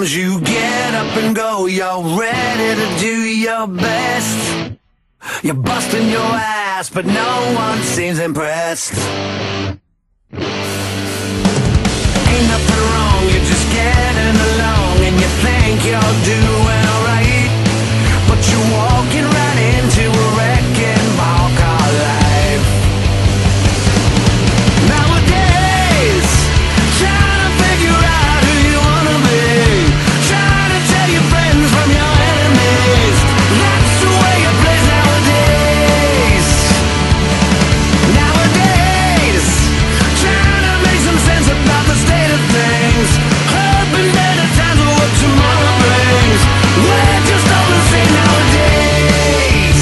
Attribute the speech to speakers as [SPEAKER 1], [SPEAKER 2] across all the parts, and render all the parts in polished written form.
[SPEAKER 1] Sometimes you get up and go, you're ready to do your best. You're busting your ass, but no one seems impressed. Ain't nothing wrong, you're just getting along, and you think you're doing right, but you're walking right into a wrecking ball called life. Nowadays, trying to figure out who you wanna be, trying to tell your friends from your enemies. That's the way it plays nowadays. Nowadays, trying to make some sense about the state of things, hoping better times are what tomorrow brings. We're just all the same nowadays.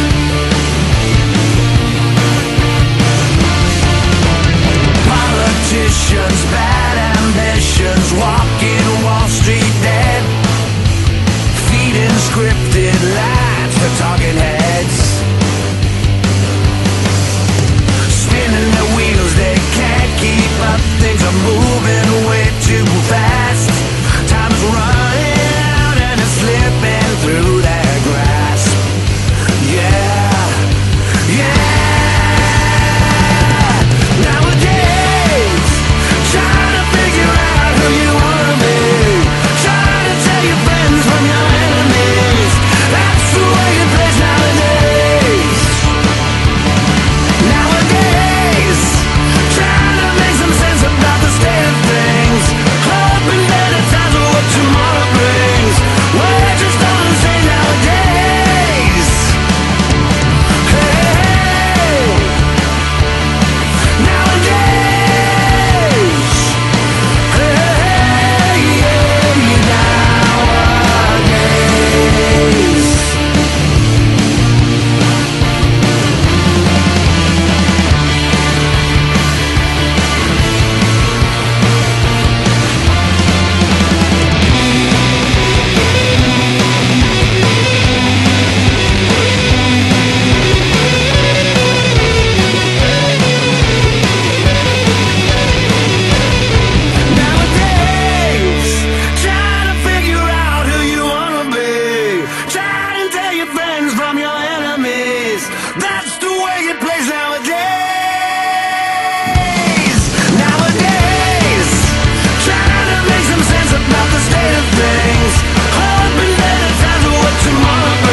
[SPEAKER 1] Politicians, bad ambitions, walking Wall Street dead, feeding scripted lines to talking heads, spinning their wheels, they can't keep up, things are moving way too fast. Time's running out and it's slipping through their grasp. Yeah, yeah. Nowadays, trying to figure out who you wanna be, trying to tell your friends from your enemies. That's the way it plays nowadays. Nowadays, trying to make some sense about the state of things, hoping better times are what tomorrow brings. We're just all the same nowadays. Hey, nowadays. Hey, nowadays. Nowadays, trying to figure out who you wanna be, trying to tell your friends from your enemies. That's the way it plays nowadays. Nowadays, trying to make some sense about the state of things, hoping better times are what tomorrow brings.